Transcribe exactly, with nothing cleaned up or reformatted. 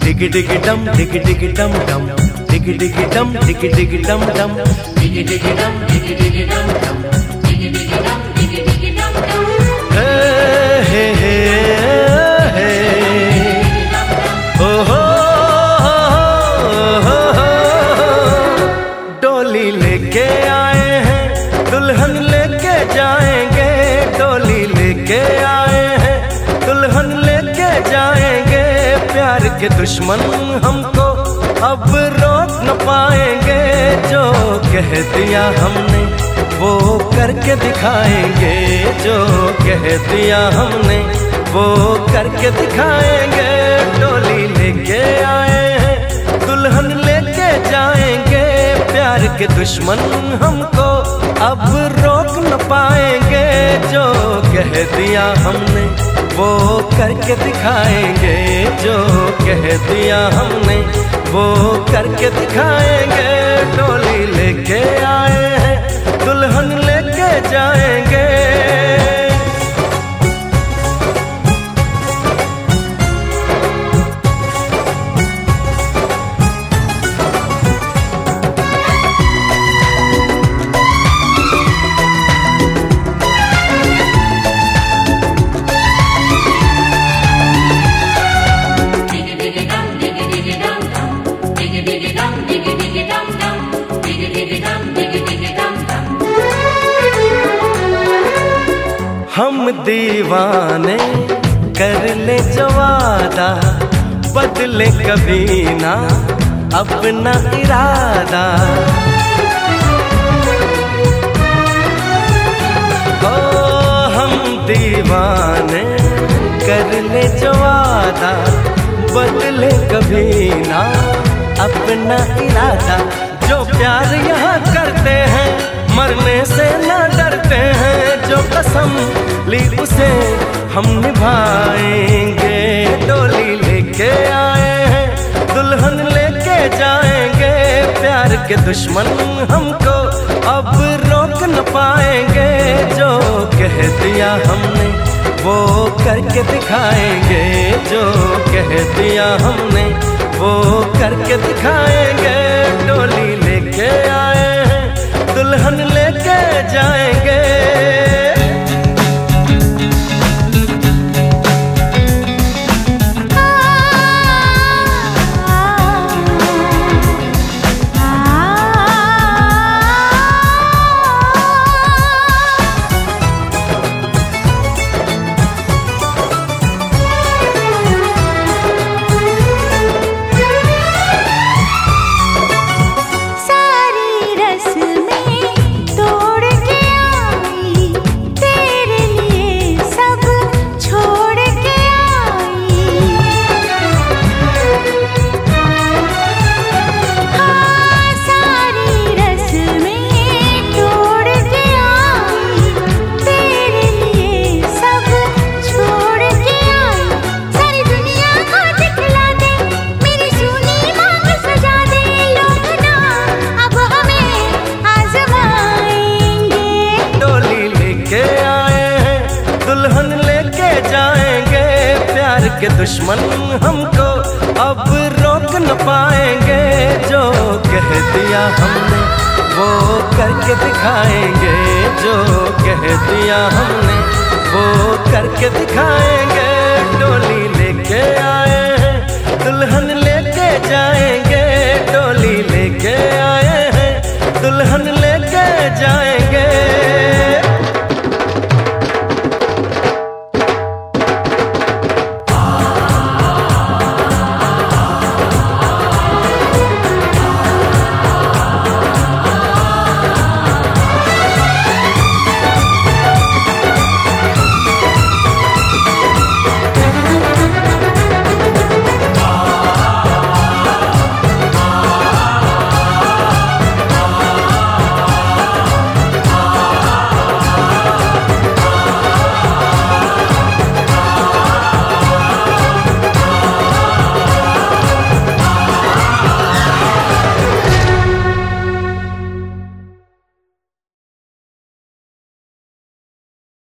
डिग डिग डम डिग डिग डम डम डिग डिग डम डिग डिग डम डम डिग डिग डम डिग डिग डम डम डिग डिग डम डिग डिग डम डम हे हे हे हे ओ हो हो डोली लेके आए हैं दुल्हन लेके जाएंगे, डोली लेके आए हैं दुल्हन लेके जाएंगे। प्यार के दुश्मन हमको अब रोक न पाएंगे, जो कह दिया हमने वो करके दिखाएंगे, जो कह दिया हमने वो करके दिखाएंगे। डोली लेके आए हैं दुल्हन लेके जाएंगे, प्यार के दुश्मन हमको अब रोक न पाएंगे, जो कह दिया हमने वो करके दिखाएंगे, जो कह दिया हमने वो करके दिखाएंगे। डोली लेके आए हैं दुल्हन लेके जाएंगे। हम दीवाने कर ले जो वादा, बदले कभी ना अपना इरादा। ओ हम दीवाने कर ले जो वादा, बदले कभी ना अपना इरादा। जो प्यार यहाँ करते हैं मरने से ना डरते हैं, जो कसम ली उसे हम निभाएंगे। डोली लेके आए हैं दुल्हन लेके जाएंगे, प्यार के दुश्मन हमको अब रोक न पाएंगे, जो कह दिया हमने वो करके दिखाएंगे, जो कह दिया हमने वो करके दिखाएंगे। डोली लेके आए हैं दुल्हन लेके जाएंगे। के दुश्मन हमको अब रोक न पाएंगे, जो कह दिया हमने वो करके दिखाएंगे, जो कह दिया हमने वो करके दिखाएंगे। डोली